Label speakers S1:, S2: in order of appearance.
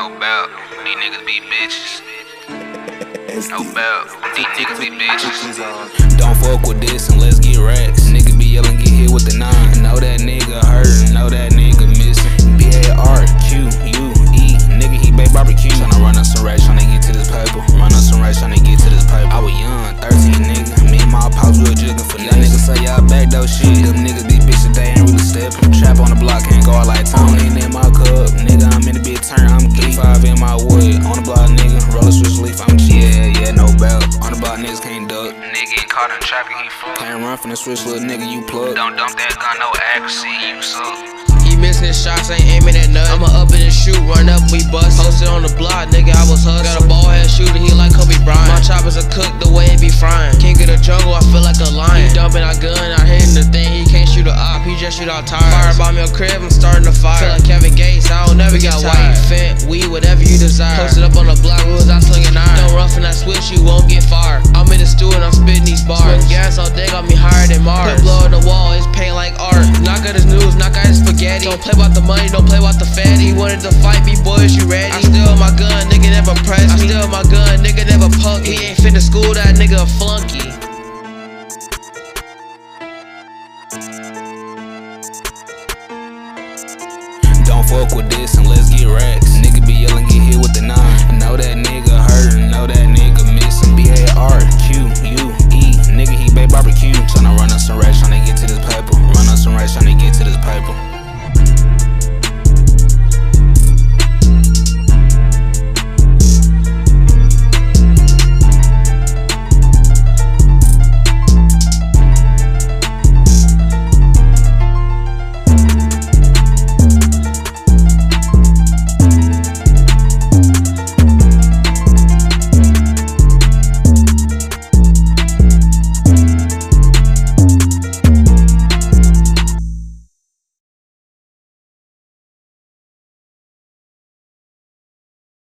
S1: No belt, these niggas be bitches. No belt, these niggas be bitches.
S2: Don't fuck with this and let's get racks. Nigga be yelling, get hit with the 9. Know that nigga hurt, know that nigga missing. B-A-R-Q-U-E, nigga he bake barbecue. Tryna run up some racks, tryna get to this paper. Run up some racks, tryna get to this paper. I was young, 13 nigga. Me and my pops we were jigging for y'all niggas say y'all back though shit. Them niggas be bitches, they ain't really steppin'. Trap on the block, can't go out like Tony. Ain't in my cup, nigga, I'm in the big turn, I'm geek. 5 in my wood, on the block nigga, roll a switch leaf, I'm cheap. Yeah, no belt. On the block niggas can't duck.
S1: Nigga get caught in traffic, he fuck.
S2: Can't run from the switch, little nigga, you plug.
S1: Don't dump that gun, no accuracy, you suck.
S3: He missing his shots, ain't aiming at nothing. I'ma up in the shoot, run up, we bust. Posted on the block, nigga, I was hustling. Got a ball head shooter, he like Kobe Bryant. My chopper's a cook, the way it be frying. King of the jungle, I feel like a lion. He dumping our gun, I hitting the thing. He can't shoot a op, he just shoot out tires. Fire by me a crib, I'm starting to fire. Feel like Kevin Gates, I don't never get tired. White, Fent, weed, whatever you desire. Posted up on the block, we was out slinging iron. Don't roughen that switch, you won't get fired. I'm in the stew and I'm spitting these bars. Smoke gas all day, got me higher than Mars. Put blow on the wall, it's paint like art. Knock out his news, knock out his spaghetti. Don't play about the money, don't play about the fatty. Wanted to fight me, boys, you ready? I steal my gun, nigga never press me. I steal my gun, nigga never punk. He ain't fit to school, that nigga a flunky.